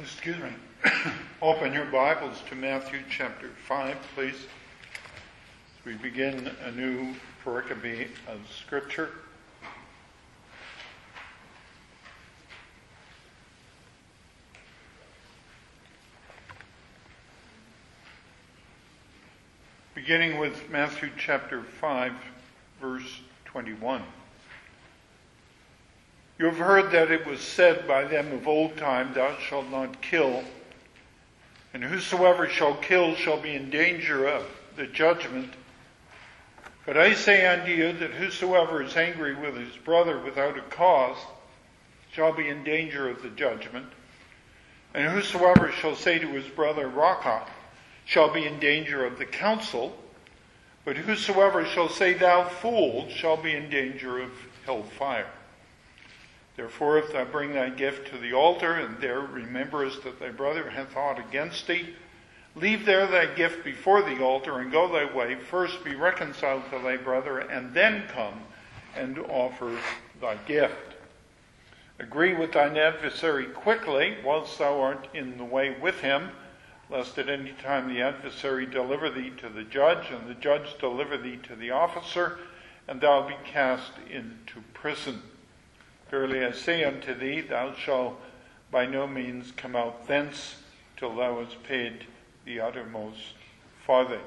Excuse me. Open your Bibles to Matthew chapter 5, please. As we begin a new pericope of Scripture. Beginning with Matthew chapter 5, verse 21. You have heard that it was said by them of old time, Thou shalt not kill, and whosoever shall kill shall be in danger of the judgment. But I say unto you that whosoever is angry with his brother without a cause shall be in danger of the judgment. And whosoever shall say to his brother, Raca, shall be in danger of the council. But whosoever shall say, Thou fool, shall be in danger of hell fire. Therefore, if thou bring thy gift to the altar, and there rememberest that thy brother hath aught against thee, leave there thy gift before the altar, and go thy way. First be reconciled to thy brother, and then come and offer thy gift. Agree with thine adversary quickly, whilst thou art in the way with him, lest at any time the adversary deliver thee to the judge, and the judge deliver thee to the officer, and thou be cast into prison. Verily I say unto thee, thou shalt by no means come out thence till thou hast paid the uttermost farthing.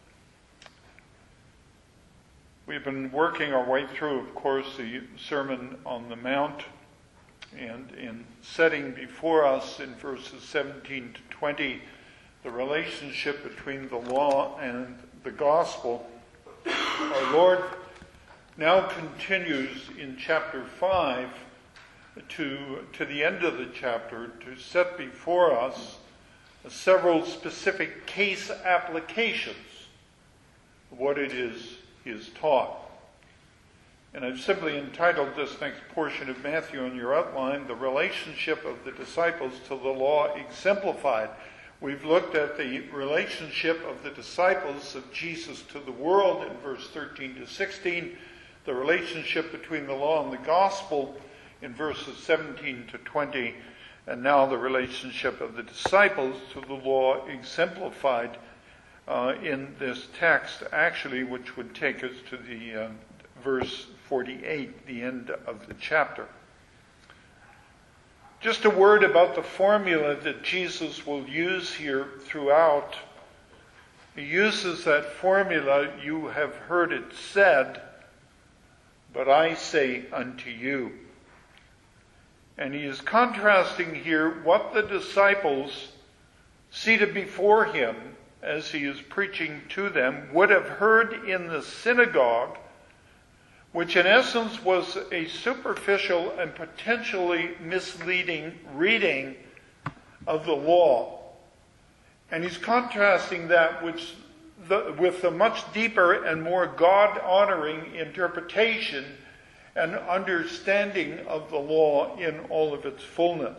We've been working our way through, of course, the Sermon on the Mount, and in setting before us in verses 17 to 20 the relationship between the law and the gospel, our Lord now continues in chapter 5 to the end of the chapter to set before us several specific case applications of what it is he has taught. And I've simply entitled this next portion of Matthew in your outline, The Relationship of the Disciples to the Law Exemplified. We've looked at the relationship of the disciples of Jesus to the world in verse 13 to 16, the relationship between the law and the gospel in verses 17 to 20, and now the relationship of the disciples to the law exemplified in this text, actually, which would take us to the verse 48, the end of the chapter. Just a word about the formula that Jesus will use here throughout. He uses that formula, you have heard it said, but I say unto you. And he is contrasting here what the disciples seated before him as he is preaching to them would have heard in the synagogue, which in essence was a superficial and potentially misleading reading of the law. And he's contrasting that with the much deeper and more God-honoring interpretation and understanding of the law in all of its fullness.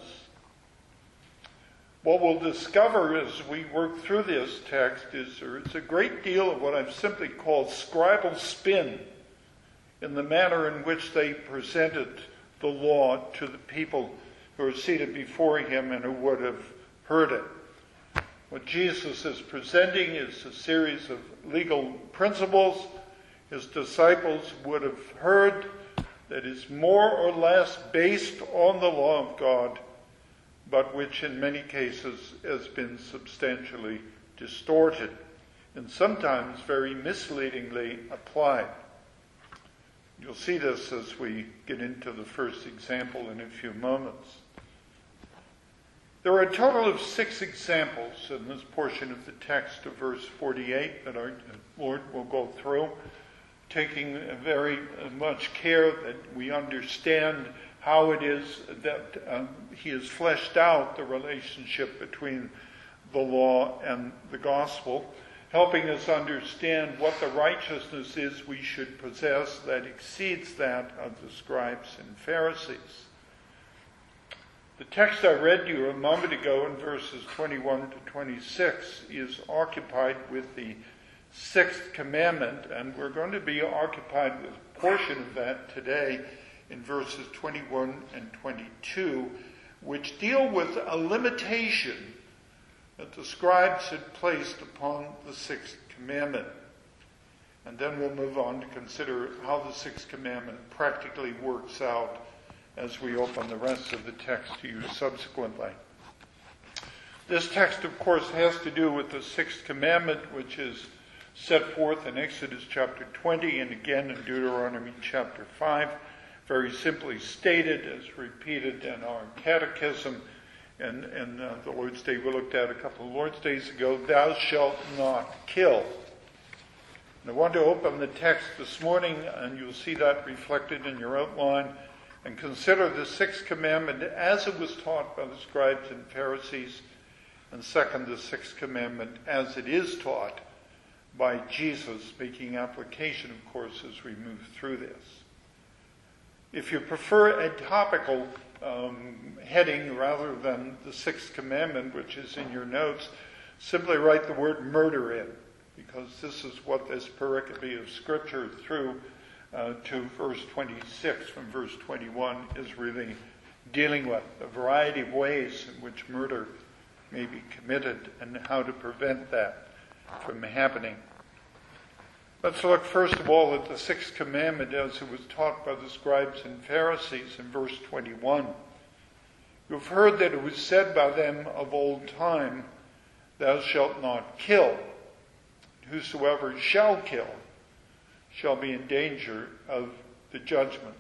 What we'll discover as we work through this text is there's a great deal of what I've simply called scribal spin in the manner in which they presented the law to the people who are seated before him and who would have heard it. What Jesus is presenting is a series of legal principles his disciples would have heard that is more or less based on the law of God, but which in many cases has been substantially distorted and sometimes very misleadingly applied. You'll see this as we get into the first example in a few moments. There are a total of 6 examples in this portion of the text of verse 48 that our Lord will go through, taking very much care that we understand how it is that he has fleshed out the relationship between the law and the gospel, helping us understand what the righteousness is we should possess that exceeds that of the scribes and Pharisees. The text I read to you a moment ago in verses 21 to 26 is occupied with the 6th commandment, and we're going to be occupied with a portion of that today in verses 21 and 22, which deal with a limitation that the scribes had placed upon the sixth commandment. And then we'll move on to consider how the sixth commandment practically works out as we open the rest of the text to you subsequently. This text, of course, has to do with the sixth commandment, which is set forth in Exodus chapter 20 and again in Deuteronomy chapter 5. Very simply stated, as repeated in our catechism and the Lord's Day we looked at a couple of Lord's Days ago, thou shalt not kill. And I want to open the text this morning, and you'll see that reflected in your outline, and consider the sixth commandment as it was taught by the scribes and Pharisees, and second, the sixth commandment as it is taught by Jesus, making application, of course, as we move through this. If you prefer a topical heading rather than the sixth commandment, which is in your notes, simply write the word murder in, because this is what this pericope of Scripture through to verse 26 from verse 21 is really dealing with, a variety of ways in which murder may be committed and how to prevent that from happening. Let's look first of all at the sixth commandment as it was taught by the scribes and Pharisees in verse 21. You've heard that it was said by them of old time, thou shalt not kill. Whosoever shall kill shall be in danger of the judgments.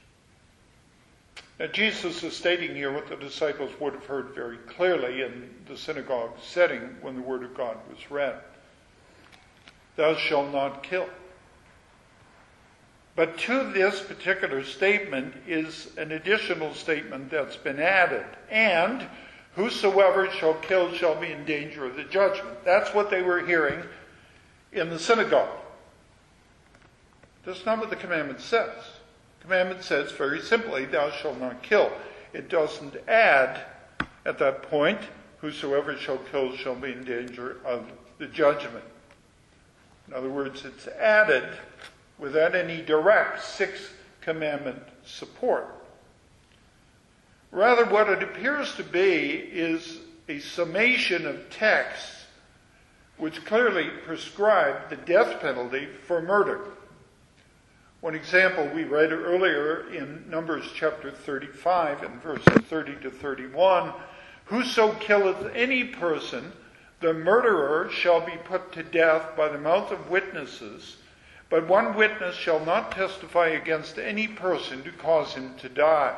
Now Jesus is stating here what the disciples would have heard very clearly in the synagogue setting when the word of God was read. Thou shalt not kill. But to this particular statement is an additional statement that's been added. And whosoever shall kill shall be in danger of the judgment. That's what they were hearing in the synagogue. That's not what the commandment says. The commandment says very simply, thou shalt not kill. It doesn't add at that point, whosoever shall kill shall be in danger of the judgment. In other words, it's added without any direct sixth commandment support. Rather, what it appears to be is a summation of texts which clearly prescribe the death penalty for murder. One example we read earlier in Numbers chapter 35 and verses 30 to 31, whoso killeth any person, the murderer shall be put to death by the mouth of witnesses, but one witness shall not testify against any person to cause him to die.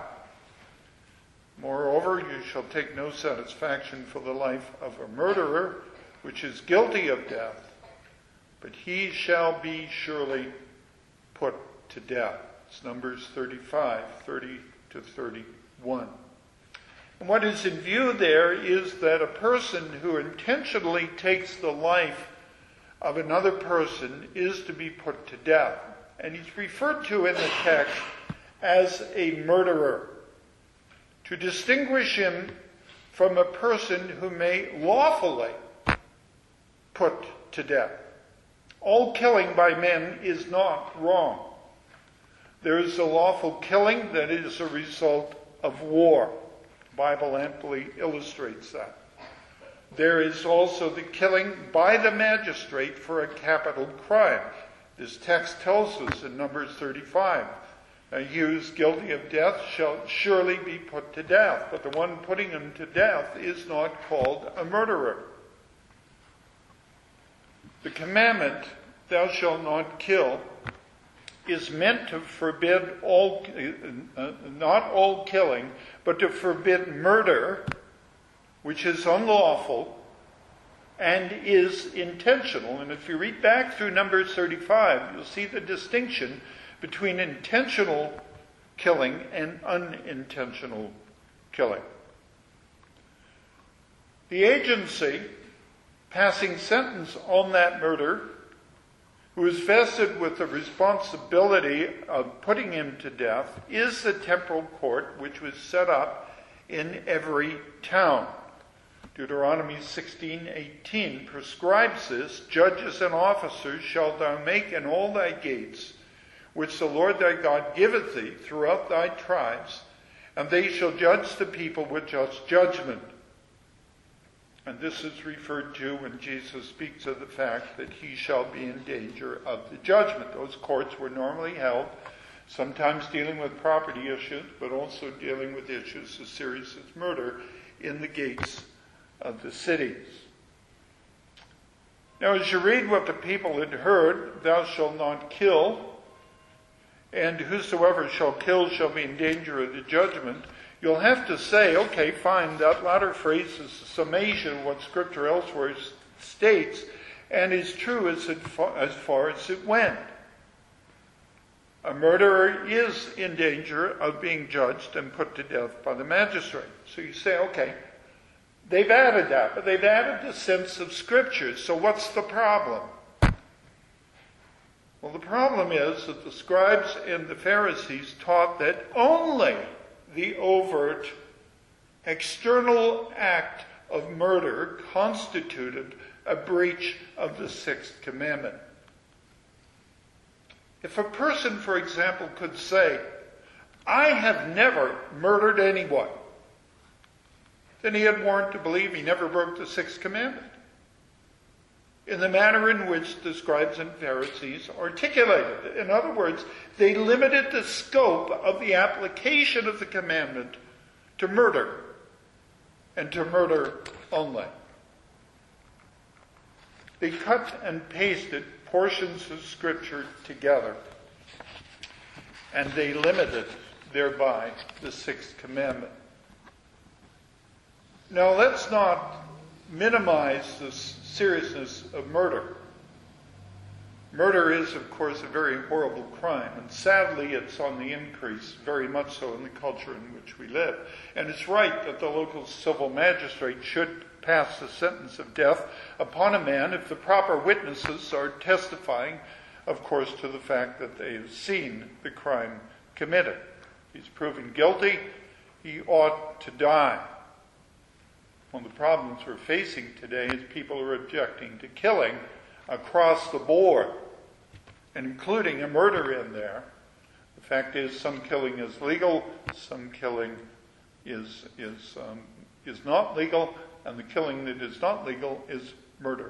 Moreover, you shall take no satisfaction for the life of a murderer, which is guilty of death, but he shall be surely put to death. It's Numbers 35, 30 to 31. And what is in view there is that a person who intentionally takes the life of another person is to be put to death. And he's referred to in the text as a murderer, to distinguish him from a person who may lawfully put to death. All killing by men is not wrong. There is a lawful killing that is a result of war. The Bible amply illustrates that. There is also the killing by the magistrate for a capital crime. This text tells us in Numbers 35, he who is guilty of death shall surely be put to death. But the one putting him to death is not called a murderer. The commandment, thou shalt not kill, is meant to forbid not all killing, but to forbid murder, which is unlawful and is intentional. And if you read back through Numbers 35, you'll see the distinction between intentional killing and unintentional killing. The agency passing sentence on that murder, who is vested with the responsibility of putting him to death, is the temporal court which was set up in every town. Deuteronomy 16:18 prescribes this. Judges and officers shalt thou make in all thy gates, which the Lord thy God giveth thee throughout thy tribes, and they shall judge the people with just judgment. And this is referred to when Jesus speaks of the fact that he shall be in danger of the judgment. Those courts were normally held, sometimes dealing with property issues, but also dealing with issues as serious as murder in the gates of the cities. Now, as you read what the people had heard, thou shalt not kill, and whosoever shall kill shall be in danger of the judgment, you'll have to say, okay, fine, that latter phrase is a summation of what Scripture elsewhere states, and is true as far as it went. A murderer is in danger of being judged and put to death by the magistrate. So you say, okay, they've added that, but they've added the sense of Scripture. So what's the problem? Well, the problem is that the scribes and the Pharisees taught that only the overt external act of murder constituted a breach of the sixth commandment. If a person, for example, could say, I have never murdered anyone, then he had warrant to believe he never broke the sixth commandment, in the manner in which the scribes and Pharisees articulated it. In other words, they limited the scope of the application of the commandment to murder, and to murder only. They cut and pasted portions of Scripture together, and they limited thereby the sixth commandment. Now, let's not minimize the seriousness of murder. Murder is, of course, a very horrible crime, and sadly it's on the increase, very much so in the culture in which we live. And it's right that the local civil magistrate should pass the sentence of death upon a man if the proper witnesses are testifying, of course, to the fact that they have seen the crime committed. He's proven guilty, he ought to die. One of the problems we're facing today is people are objecting to killing across the board, including a murder in there. The fact is, some killing is legal, some killing is not legal, and the killing that is not legal is murder.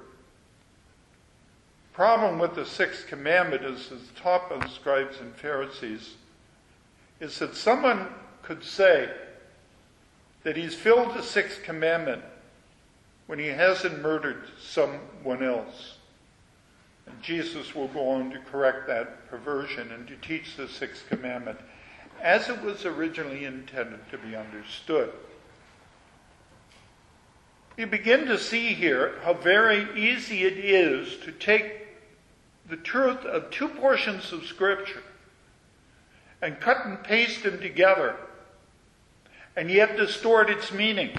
Problem with the sixth commandment is taught by the scribes and Pharisees, is that someone could say that he's filled the sixth commandment when he hasn't murdered someone else. And Jesus will go on to correct that perversion and to teach the sixth commandment as it was originally intended to be understood. You begin to see here how very easy it is to take the truth of two portions of Scripture and cut and paste them together and yet distort its meaning.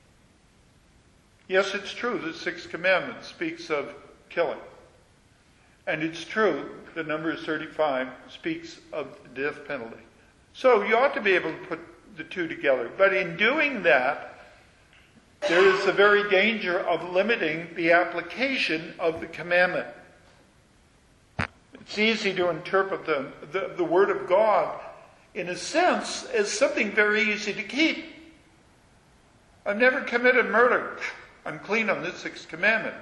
Yes, it's true, the sixth commandment speaks of killing. And it's true that Numbers 35 speaks of the death penalty. So you ought to be able to put the two together. But in doing that, there is the very danger of limiting the application of the commandment. It's easy to interpret the Word of God, in a sense, as something very easy to keep. I've never committed murder. I'm clean on this sixth commandment.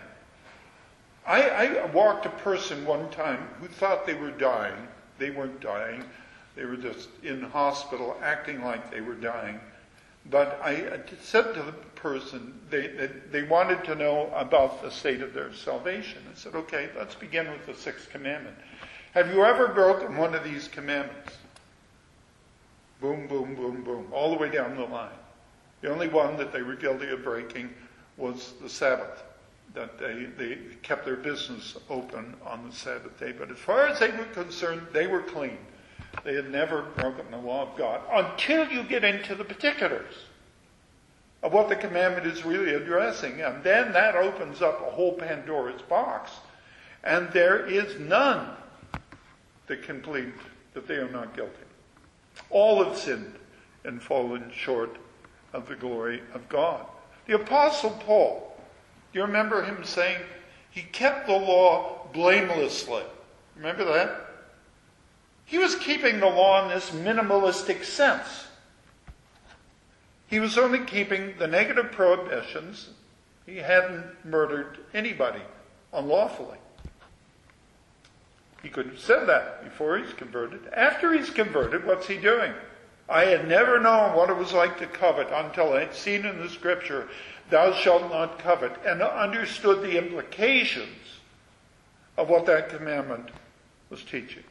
I walked a person one time who thought they were dying. They weren't dying. They were just in hospital acting like they were dying. But I said to the person, they wanted to know about the state of their salvation. I said, okay, let's begin with the sixth commandment. Have you ever broken one of these commandments? Boom, boom, boom, boom, all the way down the line. The only one that they were guilty of breaking was the Sabbath, that they kept their business open on the Sabbath day. But as far as they were concerned, they were clean. They had never broken the law of God until you get into the particulars of what the commandment is really addressing. And then that opens up a whole Pandora's box. And there is none that can plead that they are not guilty. All have sinned and fallen short of the glory of God. The Apostle Paul, do you remember him saying he kept the law blamelessly? Remember that? He was keeping the law in this minimalistic sense. He was only keeping the negative prohibitions. He hadn't murdered anybody unlawfully. He could have said that before he's converted. After he's converted, what's he doing? I had never known what it was like to covet until I had seen in the scripture, thou shalt not covet, and understood the implications of what that commandment was teaching.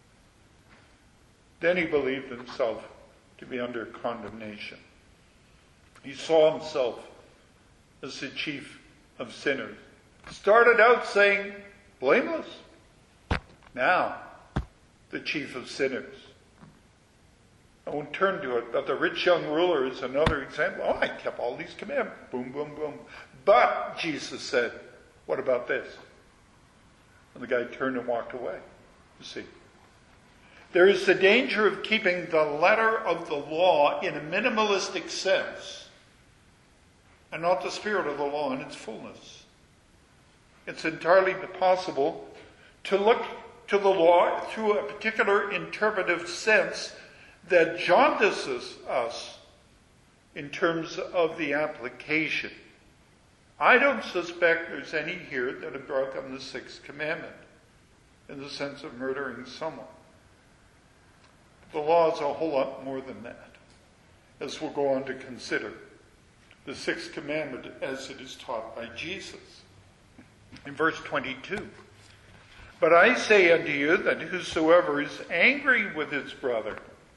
Then he believed himself to be under condemnation. He saw himself as the chief of sinners. Started out saying, blameless. Now, the chief of sinners. I won't turn to it, but the rich young ruler is another example. Oh, I kept all these commandments. Boom, boom, boom. But, Jesus said, what about this? And the guy turned and walked away. You see. There is the danger of keeping the letter of the law in a minimalistic sense and not the spirit of the law in its fullness. It's entirely possible to look to the law through a particular interpretive sense that jaundices us in terms of the application. I don't suspect there's any here that have broken the sixth commandment in the sense of murdering someone. The law is a whole lot more than that, as we'll go on to consider the sixth commandment as it is taught by Jesus. In verse 22, but I say unto you that whosoever is angry with his brother,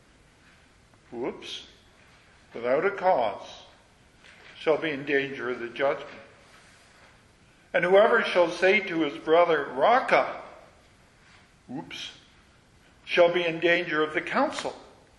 without a cause, shall be in danger of the judgment. And whoever shall say to his brother, Raka, shall be in danger of the council.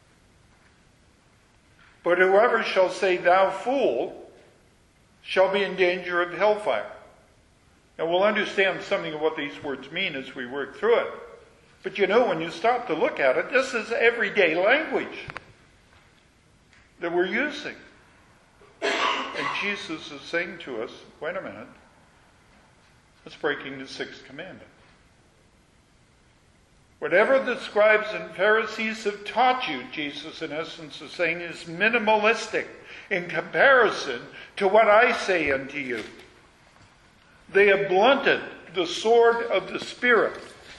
But whoever shall say, thou fool, shall be in danger of hellfire. Now we'll understand something of what these words mean as we work through it. But when you stop to look at it, this is everyday language that we're using. And Jesus is saying to us, wait a minute, that's breaking the sixth commandment. Whatever the scribes and Pharisees have taught you, Jesus in essence is saying, is minimalistic in comparison to what I say unto you. They have blunted the sword of the Spirit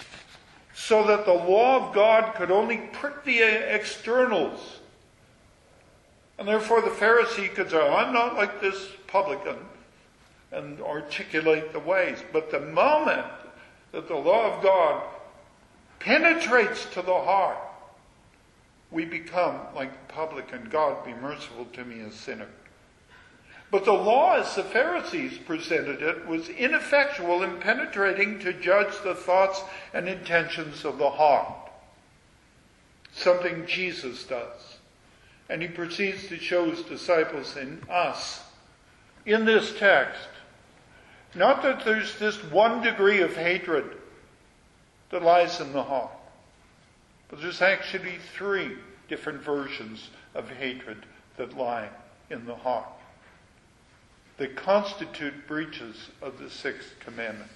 so that the law of God could only prick the externals. And therefore the Pharisee could say, I'm not like this publican, and articulate the ways. But the moment that the law of God penetrates to the heart, we become like the publican. God, be merciful to me, a sinner. But the law, as the Pharisees presented it, was ineffectual in penetrating to judge the thoughts and intentions of the heart. Something Jesus does. And he proceeds to show his disciples in us, in this text, not that there's this one degree of hatred that lies in the heart, but there's actually three different versions of hatred that lie in the heart, that constitute breaches of the sixth commandment.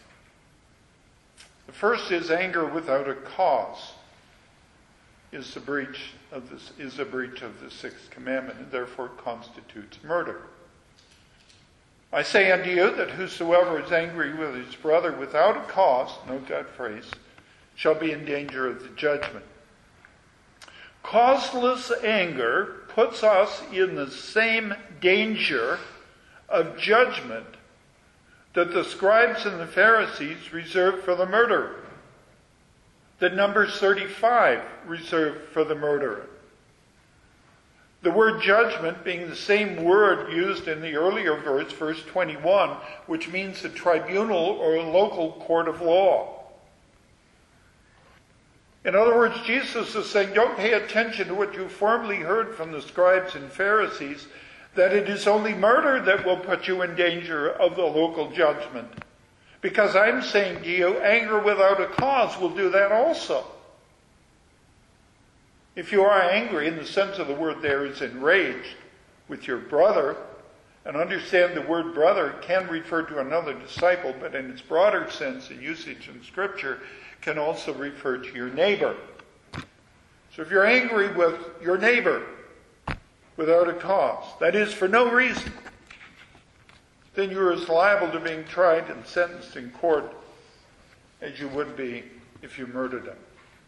The first is anger without a cause is a breach of the sixth commandment, and therefore constitutes murder. I say unto you that whosoever is angry with his brother without a cause, note that phrase, shall be in danger of the judgment. Causeless anger puts us in the same danger of judgment that the scribes and the Pharisees reserved for the murderer, that Numbers 35 reserved for the murderer. The word judgment being the same word used in the earlier verse 21, which means a tribunal or a local court of law. In other words, Jesus is saying, don't pay attention to what you formerly heard from the scribes and Pharisees, that it is only murder that will put you in danger of the local judgment. Because I'm saying to you, anger without a cause will do that also. If you are angry, in the sense of the word there is enraged with your brother, and understand the word brother can refer to another disciple, but in its broader sense and usage in Scripture can also refer to your neighbor. So if you're angry with your neighbor, without a cause, that is, for no reason, then you're as liable to being tried and sentenced in court as you would be if you murdered him.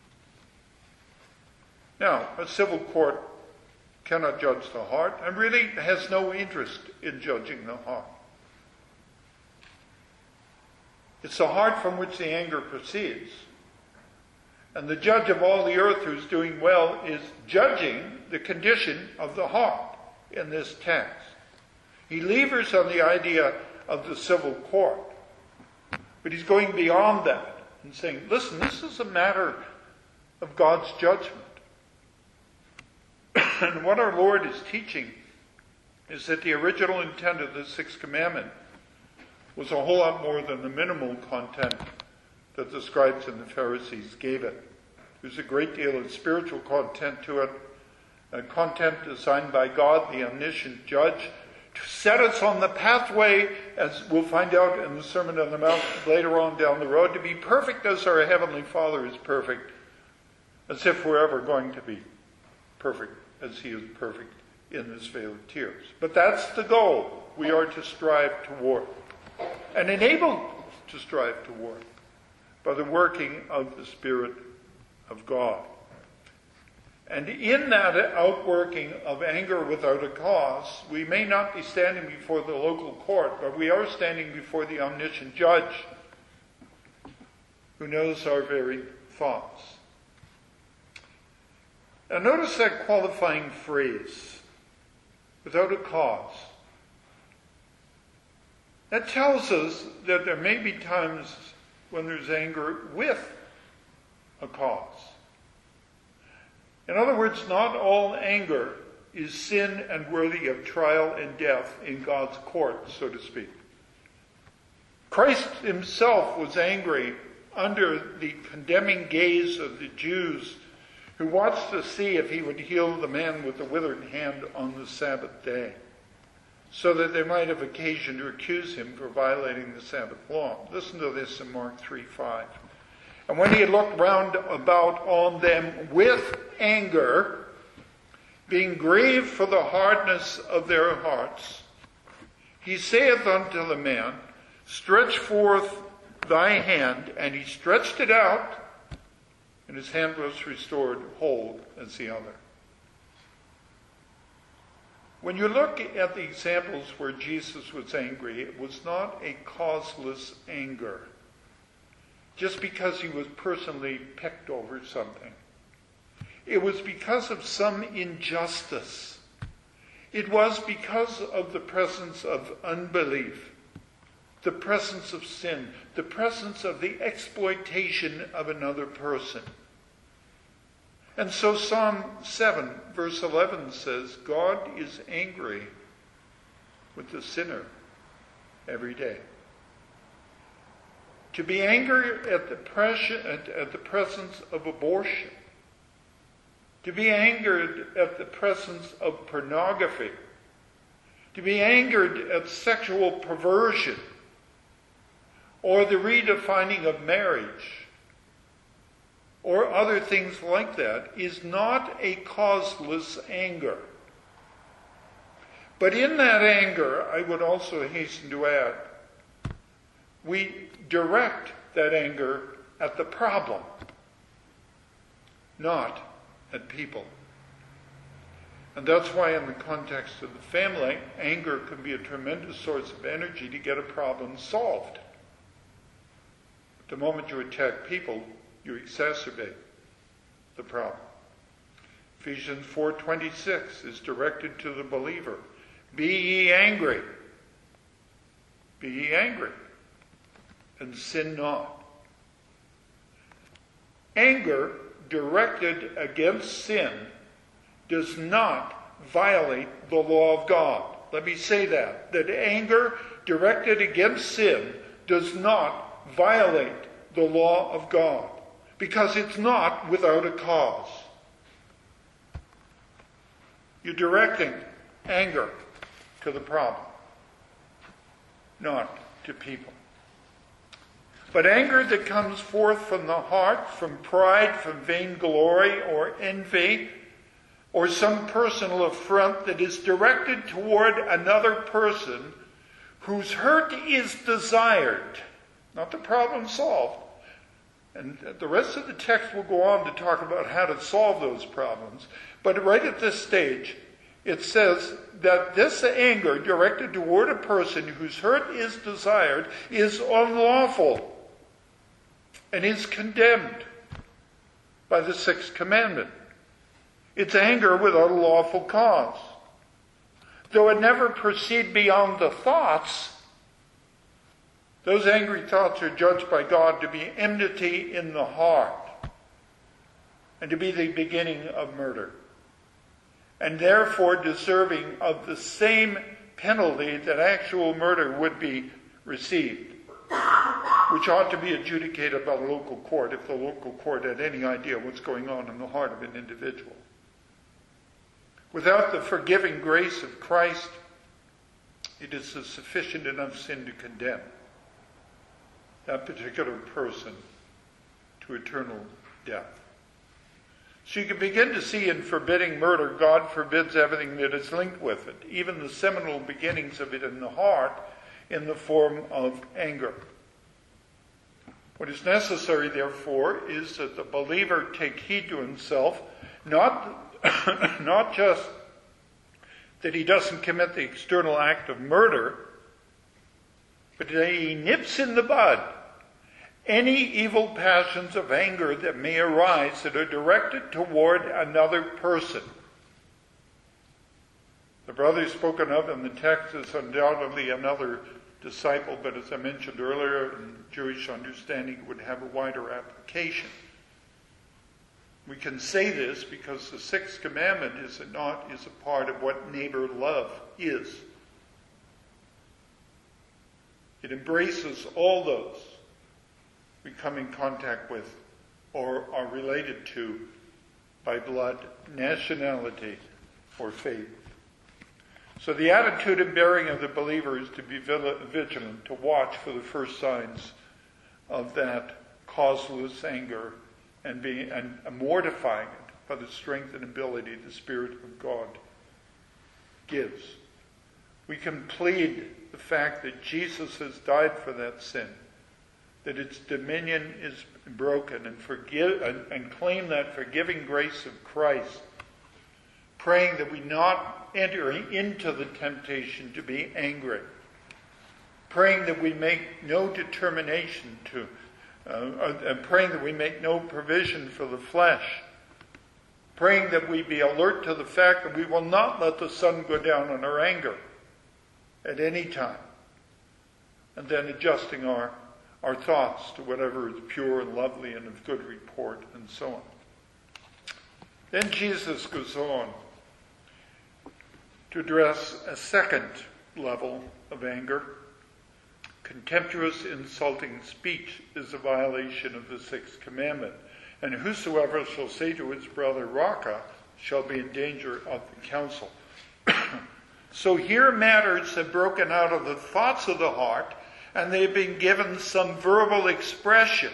Now, a civil court cannot judge the heart and really has no interest in judging the heart. It's the heart from which the anger proceeds. And the judge of all the earth who's doing well is judging the condition of the heart in this text. He levers on the idea of the civil court, but he's going beyond that and saying, listen, this is a matter of God's judgment. And what our Lord is teaching is that the original intent of the sixth commandment was a whole lot more than the minimal content that the scribes and the Pharisees gave it. There's a great deal of spiritual content to it, content designed by God, the omniscient judge, to set us on the pathway, as we'll find out in the Sermon on the Mount later on down the road, to be perfect as our Heavenly Father is perfect, as if we're ever going to be perfect as He is perfect in this vale of tears. But that's the goal we are to strive toward, and enabled to strive toward by the working of the Spirit of God. And in that outworking of anger without a cause, we may not be standing before the local court, but we are standing before the omniscient judge who knows our very thoughts. Now notice that qualifying phrase, without a cause. That tells us that there may be times when there's anger with a cause. In other words, not all anger is sin and worthy of trial and death in God's court, so to speak. Christ himself was angry under the condemning gaze of the Jews who watched to see if he would heal the man with the withered hand on the Sabbath day, so that they might have occasion to accuse him for violating the Sabbath law. Listen to this in Mark 3:5. And when he had looked round about on them with anger, being grieved for the hardness of their hearts, he saith unto the man, stretch forth thy hand. And he stretched it out, and his hand was restored whole as the other. When you look at the examples where Jesus was angry, it was not a causeless anger, just because he was personally picked over something. It was because of some injustice. It was because of the presence of unbelief, the presence of sin, the presence of the exploitation of another person. And so Psalm 7, verse 11 says, God is angry with the sinner every day. To be angry at the presence of abortion, to be angered at the presence of pornography, to be angered at sexual perversion, or the redefining of marriage, or other things like that, is not a causeless anger. But in that anger, I would also hasten to add, we direct that anger at the problem, not at people. And that's why in the context of the family, anger can be a tremendous source of energy to get a problem solved. But the moment you attack people, you exacerbate the problem. Ephesians 4:26 is directed to the believer. Be ye angry. Be ye angry. And sin not. Anger directed against sin does not violate the law of God. Let me say that anger directed against sin does not violate the law of God, because it's not without a cause. You're directing anger to the problem, not to people. But anger that comes forth from the heart, from pride, from vainglory or envy, or some personal affront that is directed toward another person whose hurt is desired, not the problem solved. And the rest of the text will go on to talk about how to solve those problems. But right at this stage, it says that this anger directed toward a person whose hurt is desired is unlawful and is condemned by the sixth commandment. It's anger without a lawful cause. Though it never proceed beyond the thoughts, those angry thoughts are judged by God to be enmity in the heart and to be the beginning of murder, and therefore deserving of the same penalty that actual murder would be received, which ought to be adjudicated by the local court if the local court had any idea what's going on in the heart of an individual. Without the forgiving grace of Christ, it is a sufficient enough sin to condemn that particular person to eternal death. So you can begin to see in forbidding murder, God forbids everything that is linked with it, even the seminal beginnings of it in the heart in the form of anger. What is necessary, therefore, is that the believer take heed to himself, not just that he doesn't commit the external act of murder, but that he nips in the bud any evil passions of anger that may arise that are directed toward another person. The brother spoken of in the text is undoubtedly another disciple, but as I mentioned earlier, in Jewish understanding it would have a wider application. We can say this because the sixth commandment, is it not, is a part of what neighbor love is. It embraces all those we come in contact with or are related to by blood, nationality, or faith. So the attitude and bearing of the believer is to be vigilant, to watch for the first signs of that causeless anger and mortifying it by the strength and ability the Spirit of God gives. We can plead the fact that Jesus has died for that sin, that its dominion is broken, and claim that forgiving grace of Christ, praying that we not enter into the temptation to be angry, praying that we make no determination to, and praying that we make no provision for the flesh, praying that we be alert to the fact that we will not let the sun go down on our anger at any time, and then adjusting our thoughts to whatever is pure and lovely and of good report, and so on. Then Jesus goes on to address a second level of anger. Contemptuous, insulting speech is a violation of the sixth commandment. And whosoever shall say to his brother, Raca, shall be in danger of the council. So here matters have broken out of the thoughts of the heart, and they've been given some verbal expression.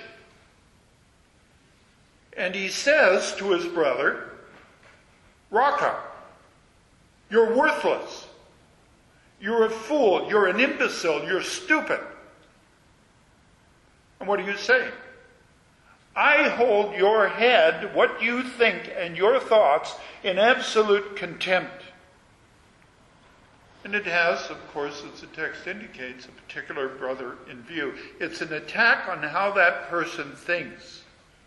And he says to his brother, Raca, you're worthless. You're a fool. You're an imbecile. You're stupid. And what are you saying? I hold your head, what you think, and your thoughts in absolute contempt. And it has, of course, as the text indicates, a particular brother in view. It's an attack on how that person thinks.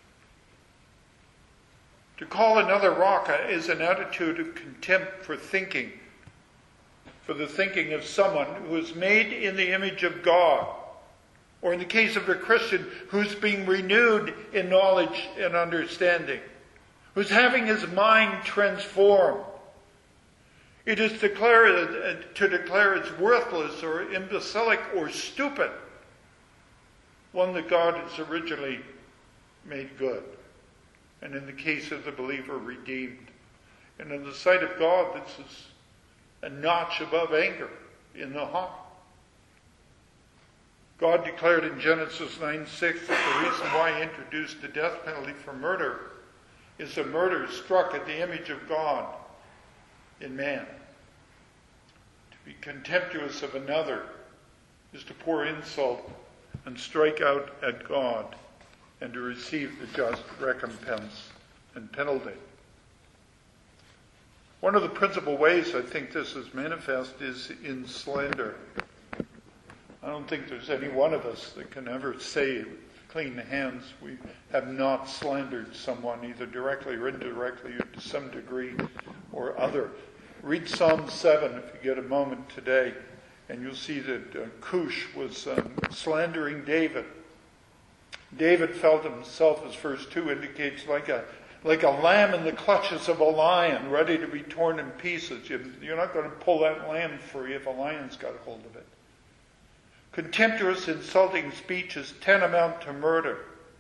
To call another Raca is an attitude of contempt for thinking, for the thinking of someone who is made in the image of God, or in the case of a Christian, who's being renewed in knowledge and understanding, who's having his mind transformed. It is to declare as worthless or imbecilic or stupid one that God has originally made good, and in the case of the believer, redeemed. And in the sight of God, this is a notch above anger in the heart. God declared in Genesis 9:6 that the reason why he introduced the death penalty for murder is a murder struck at the image of God in man. To be contemptuous of another is to pour insult and strike out at God and to receive the just recompense and penalty. One of the principal ways I think this is manifest is in slander. I don't think there's any one of us that can ever say with clean hands we have not slandered someone, either directly or indirectly, or to some degree or other. Read Psalm 7 if you get a moment today, and you'll see that Cush was slandering David. David felt himself, as verse 2 indicates, like a lamb in the clutches of a lion, ready to be torn in pieces. You're not going to pull that lamb free if a lion's got a hold of it. Contemptuous, insulting speech is tantamount to murder.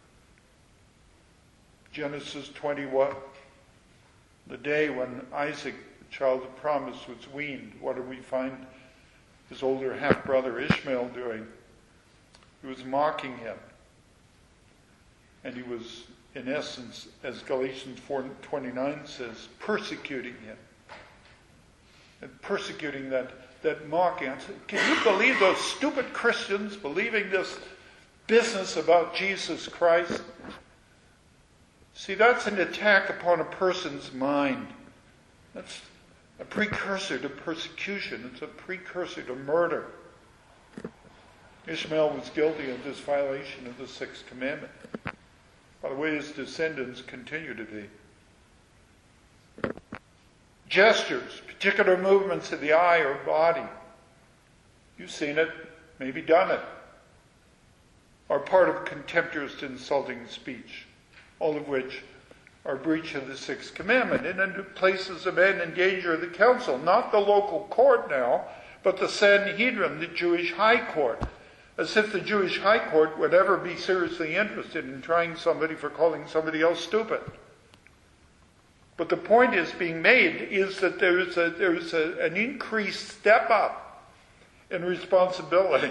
Genesis 21, the day when Isaac, the child of promise, was weaned, what do we find his older half-brother Ishmael doing? He was mocking him. And he was, in essence, as Galatians 4:29 says, persecuting him. And persecuting that mocking. I said, can you believe those stupid Christians believing this business about Jesus Christ? See, that's an attack upon a person's mind. That's a precursor to persecution. It's a precursor to murder. Ishmael was guilty of this violation of the sixth commandment. By the way, his descendants continue to be. Gestures, particular movements of the eye or body, you've seen it, maybe done it, are part of contemptuous, insulting speech, all of which are breach of the sixth commandment. And into places a man in danger of the council, not the local court now, but the Sanhedrin, the Jewish high court. As if the Jewish high court would ever be seriously interested in trying somebody for calling somebody else stupid. But the point is being made is that there's an increased step up in responsibility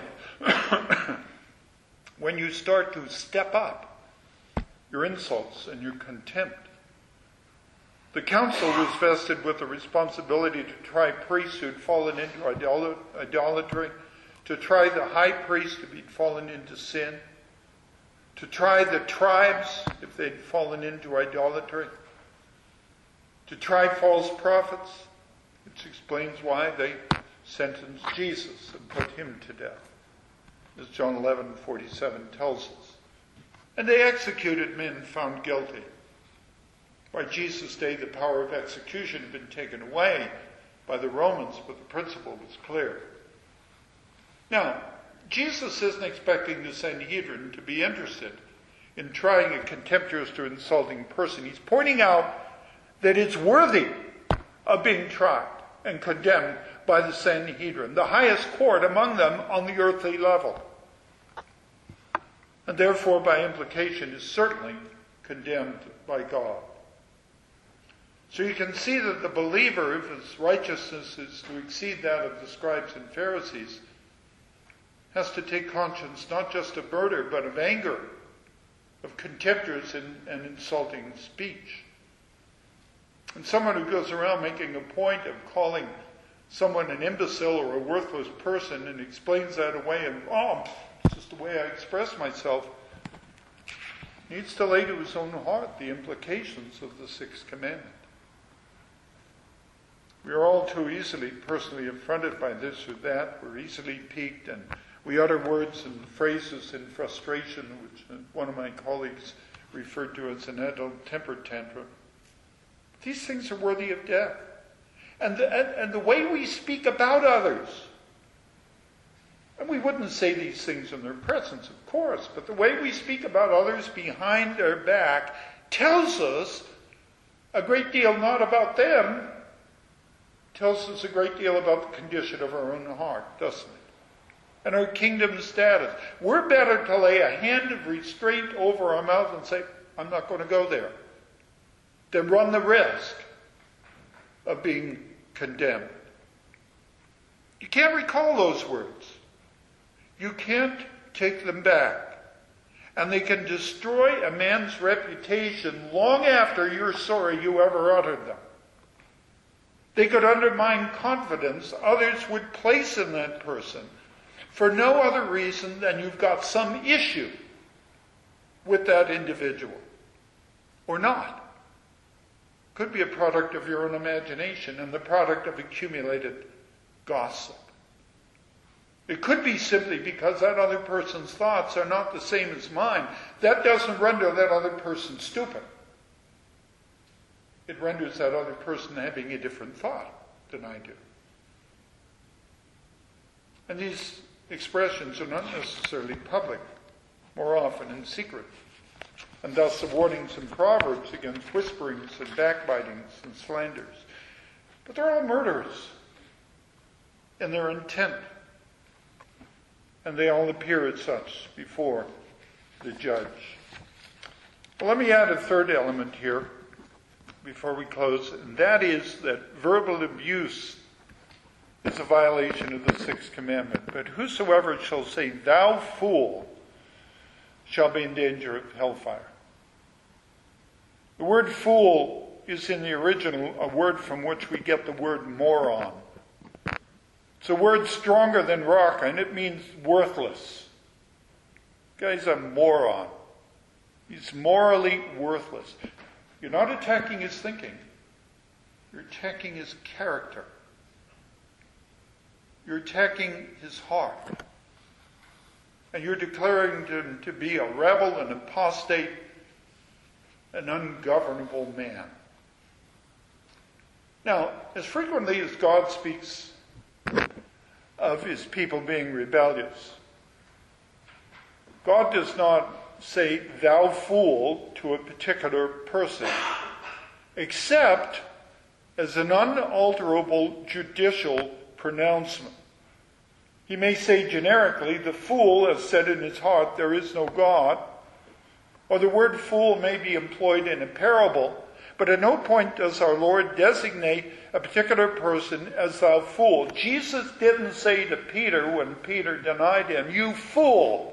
when you start to step up your insults and your contempt. The council was vested with the responsibility to try priests who had fallen into idolatry, to try the high priest if he'd fallen into sin, to try the tribes if they'd fallen into idolatry, to try false prophets, which explains why they sentenced Jesus and put him to death, as John 11:47 tells us. And they executed men found guilty. By Jesus' day, the power of execution had been taken away by the Romans, but the principle was clear. Now, Jesus isn't expecting the Sanhedrin to be interested in trying a contemptuous or insulting person. He's pointing out that it's worthy of being tried and condemned by the Sanhedrin, the highest court among them on the earthly level. And therefore, by implication, is certainly condemned by God. So you can see that the believer, if his righteousness is to exceed that of the scribes and Pharisees, has to take conscience not just of murder, but of anger, of contemptuous and insulting speech. And someone who goes around making a point of calling someone an imbecile or a worthless person and explains that away and, it's just the way I express myself, needs to lay to his own heart the implications of the sixth commandment. We are all too easily personally affronted by this or that. We're easily piqued, and we utter words and phrases in frustration, which one of my colleagues referred to as an adult temper tantrum. These things are worthy of death. And the way we speak about others, and we wouldn't say these things in their presence, of course, but the way we speak about others behind their back tells us a great deal not about them, tells us a great deal about the condition of our own heart, doesn't it? And our kingdom status. We're better to lay a hand of restraint over our mouth and say, I'm not going to go there, than run the risk of being condemned. You can't recall those words. You can't take them back. And they can destroy a man's reputation long after you're sorry you ever uttered them. They could undermine confidence others would place in that person for no other reason than you've got some issue with that individual. Or not. Could be a product of your own imagination and the product of accumulated gossip. It could be simply because that other person's thoughts are not the same as mine. That doesn't render that other person stupid. It renders that other person having a different thought than I do. And these expressions are not necessarily public, more often in secret. And thus the warnings in Proverbs against whisperings and backbitings and slanders. But they're all murderous in their intent. And they all appear as such before the judge. Well, let me add a third element here before we close, and that is that verbal abuse is a violation of the sixth commandment. But whosoever shall say, "Thou fool," shall be in danger of hellfire. The word fool is in the original a word from which we get the word moron. It's a word stronger than rock, and it means worthless. The guy's a moron. He's morally worthless. You're not attacking his thinking. You're attacking his character. You're attacking his heart. And you're declaring him to be a rebel, an apostate, an ungovernable man. Now, as frequently as God speaks of his people being rebellious, God does not say, "Thou fool," to a particular person, except as an unalterable judicial pronouncement. He may say generically, "The fool has said in his heart, there is no God." Or the word fool may be employed in a parable, but at no point does our Lord designate a particular person as "thou fool." Jesus didn't say to Peter when Peter denied him, "You fool."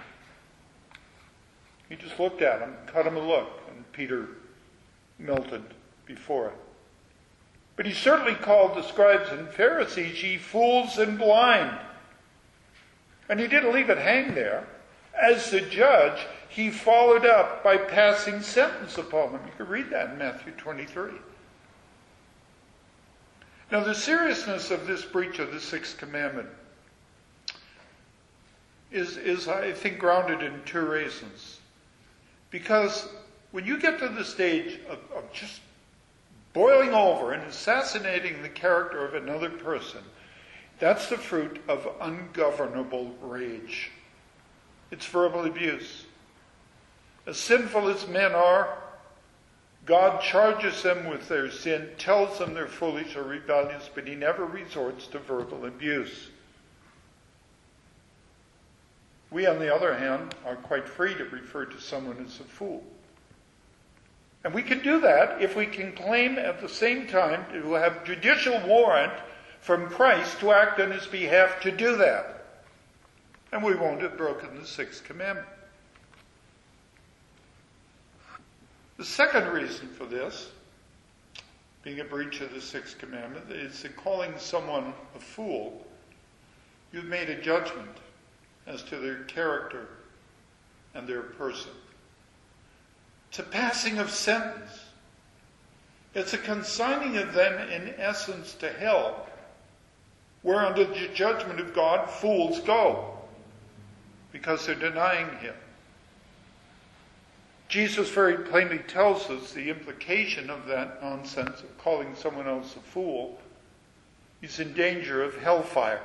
He just looked at him, cut him a look, and Peter melted before it. But he certainly called the scribes and Pharisees, "Ye fools and blind." And he didn't leave it hang there. As the judge, he followed up by passing sentence upon them. You can read that in Matthew 23. Now, the seriousness of this breach of the sixth commandment is I think, grounded in two reasons. Because when you get to the stage of just boiling over and assassinating the character of another person, that's the fruit of ungovernable rage. It's verbal abuse. As sinful as men are, God charges them with their sin, tells them they're foolish or rebellious, but he never resorts to verbal abuse. We, on the other hand, are quite free to refer to someone as a fool. And we can do that if we can claim at the same time to have judicial warrant from Christ to act on his behalf to do that. And we won't have broken the sixth commandment. The second reason for this, being a breach of the sixth commandment, is that calling someone a fool, you've made a judgment as to their character and their person. It's a passing of sentence. It's a consigning of them, in essence, to hell, where under the judgment of God, fools go, because they're denying him. Jesus very plainly tells us the implication of that nonsense of calling someone else a fool. He's in danger of hellfire.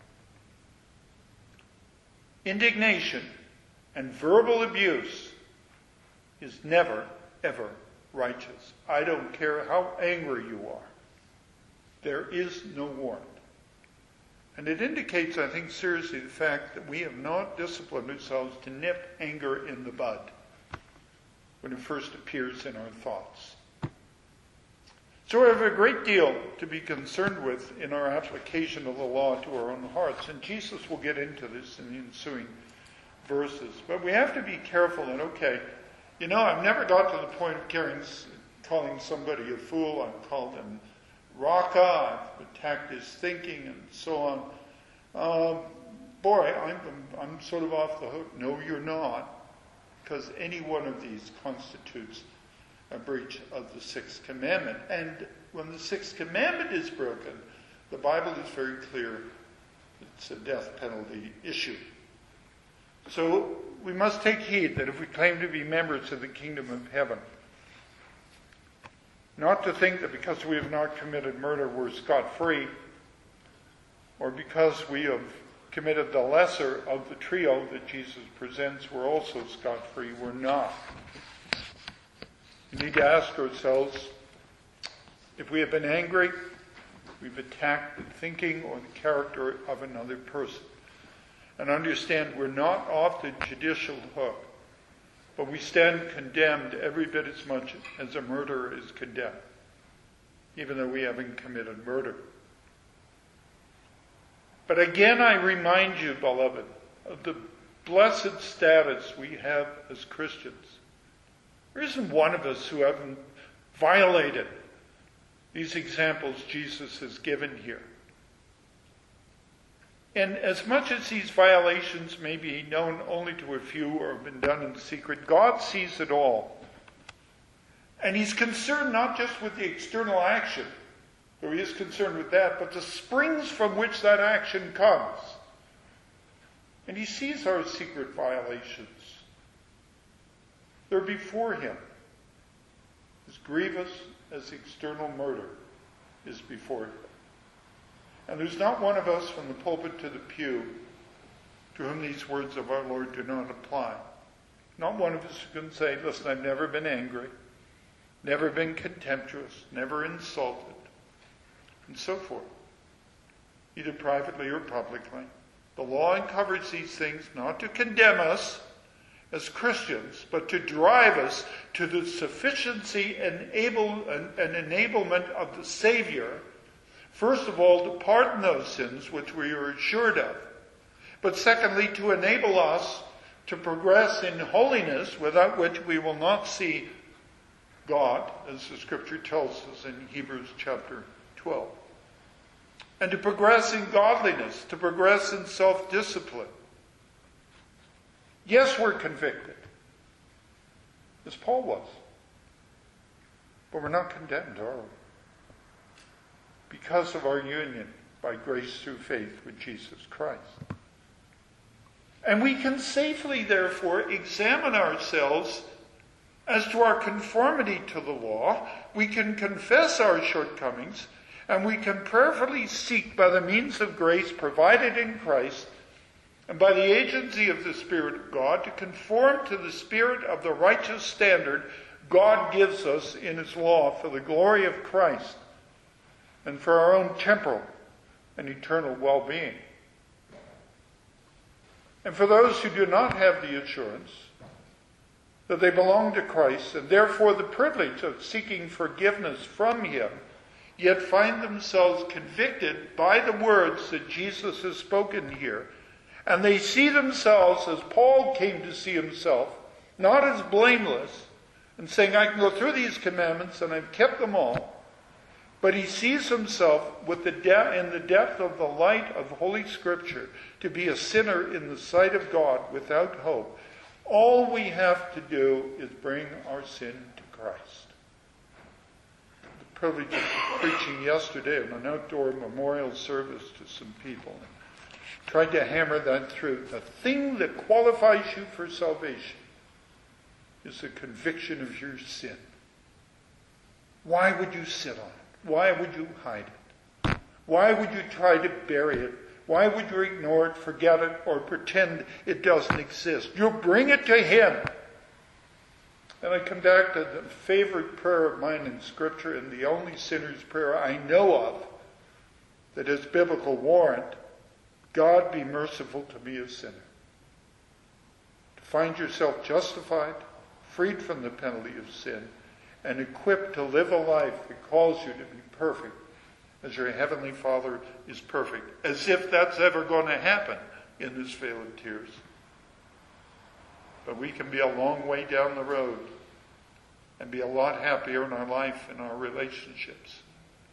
Indignation and verbal abuse is never, ever righteous. I don't care how angry you are. There is no warrant. And it indicates, I think, seriously the fact that we have not disciplined ourselves to nip anger in the bud when it first appears in our thoughts. So we have a great deal to be concerned with in our application of the law to our own hearts. And Jesus will get into this in the ensuing verses. But we have to be careful that, I've never got to the point of calling somebody a fool. I've called them Raka, I've attacked his thinking, and so on. Boy, I'm sort of off the hook. No, you're not, because any one of these constitutes a breach of the Sixth Commandment. And when the Sixth Commandment is broken, the Bible is very clear. It's a death penalty issue. So we must take heed that if we claim to be members of the kingdom of heaven, not to think that because we have not committed murder we're scot-free, or because we have committed the lesser of the trio that Jesus presents we're also scot-free. We're not. We need to ask ourselves, if we have been angry, we've attacked the thinking or the character of another person. And understand we're not off the judicial hook, but we stand condemned every bit as much as a murderer is condemned, even though we haven't committed murder. But again, I remind you, beloved, of the blessed status we have as Christians. There isn't one of us who haven't violated these examples Jesus has given here. And as much as these violations may be known only to a few or have been done in secret, God sees it all. And he's concerned not just with the external action, though he is concerned with that, but the springs from which that action comes. And he sees our secret violations. They're before him, as grievous as external murder is before him. And there's not one of us from the pulpit to the pew to whom these words of our Lord do not apply. Not one of us who can say, listen, I've never been angry, never been contemptuous, never insulted, and so forth, either privately or publicly. The law uncovers these things not to condemn us as Christians, but to drive us to the sufficiency and enablement of the Savior. First of all, to pardon those sins which we are assured of. But secondly, to enable us to progress in holiness, without which we will not see God, as the Scripture tells us in Hebrews chapter 12. And to progress in godliness, to progress in self-discipline. Yes, we're convicted, as Paul was. But we're not condemned, are we? Because of our union by grace through faith with Jesus Christ. And we can safely, therefore, examine ourselves as to our conformity to the law. We can confess our shortcomings, and we can prayerfully seek by the means of grace provided in Christ and by the agency of the Spirit of God to conform to the spirit of the righteous standard God gives us in his law for the glory of Christ and for our own temporal and eternal well-being. And for those who do not have the assurance that they belong to Christ and therefore the privilege of seeking forgiveness from him, yet find themselves convicted by the words that Jesus has spoken here, and they see themselves as Paul came to see himself, not as blameless, and saying, I can go through these commandments and I've kept them all, but he sees himself with in the depth of the light of Holy Scripture to be a sinner in the sight of God without hope. All we have to do is bring our sin to Christ. The privilege of preaching yesterday in an outdoor memorial service to some people. Tried to hammer that through. The thing that qualifies you for salvation is the conviction of your sin. Why would you sit on it? Why would you hide it? Why would you try to bury it? Why would you ignore it, forget it, or pretend it doesn't exist? You bring it to him. And I come back to the favorite prayer of mine in Scripture, and the only sinner's prayer I know of that has biblical warrant. God, be merciful to me, a sinner. To find yourself justified, freed from the penalty of sin, and equipped to live a life that calls you to be perfect as your heavenly Father is perfect. As if that's ever going to happen in this vale of tears. But we can be a long way down the road and be a lot happier in our life and our relationships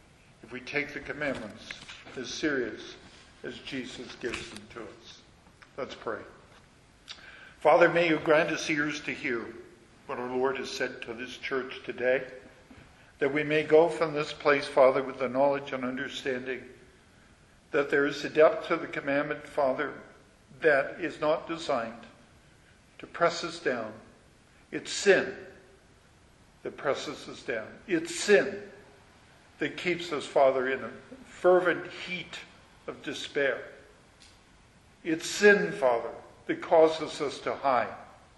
if we take the commandments as serious as Jesus gives them to us. Let's pray. Father, may you grant us ears to hear what our Lord has said to this church today, that we may go from this place, Father, with the knowledge and understanding that there is a depth to the commandment, Father, that is not designed to press us down. It's sin that presses us down. It's sin that keeps us, Father, in a fervent heat of despair. It's sin, Father, that causes us to hide.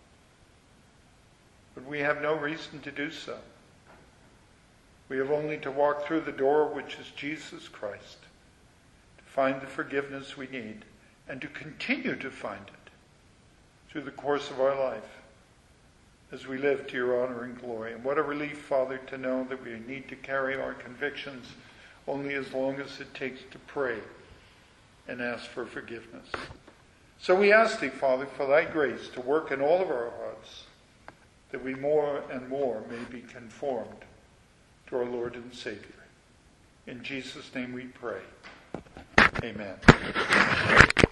But we have no reason to do so. We have only to walk through the door, which is Jesus Christ, to find the forgiveness we need and to continue to find it through the course of our life as we live to your honor and glory. And what a relief, Father, to know that we need to carry our convictions only as long as it takes to pray and ask for forgiveness. So we ask thee, Father, for thy grace to work in all of our hearts, that we more and more may be conformed to our Lord and Savior. In Jesus' name we pray. Amen.